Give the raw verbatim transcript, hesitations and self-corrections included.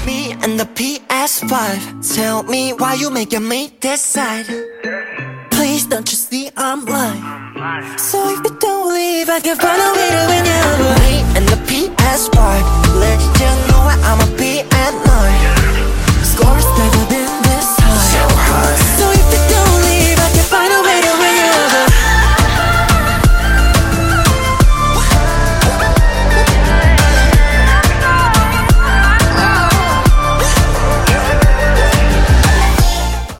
me and the P S five. Tell me why you making me decide. Please don't you see I'm lying? So if you don't leave, I can find a way to win you over. Me and the P S five, let you know where I'ma be at night.